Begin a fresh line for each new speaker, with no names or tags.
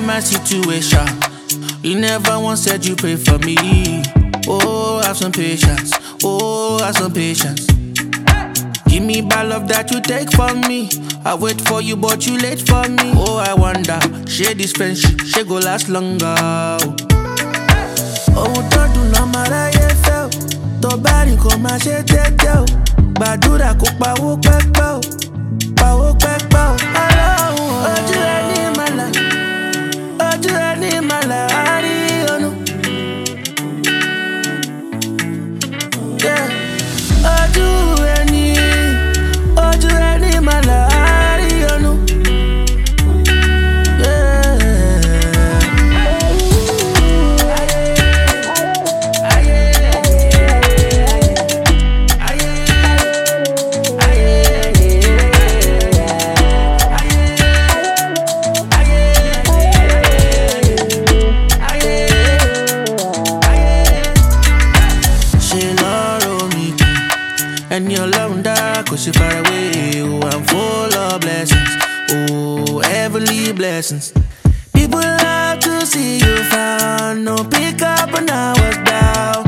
my situation. You never once said you pray for me. Oh, have some patience. Oh, have some patience. Give me bad love that you take from me. I wait for you, but you late for me. Oh, I wonder, share this friendship, she go last longer. Oh, don't do no matter you feel. Tó bá ní kó má ṣe jẹ́jẹ́ o. Gbàdúrà kó pawó pẹ́pẹ́ o. Pawó pẹ́pẹ́ o. Ọlọ́run ojú ẹni màlà. Ojú ẹni màlà àárí ọ̀nù. Ojú ẹni màlà àárí ọ̀nù. And your love dark, cause you're far away. Oh, I'm full of blessings. Oh, heavenly blessings. People love to see you found. No pick up when I was down.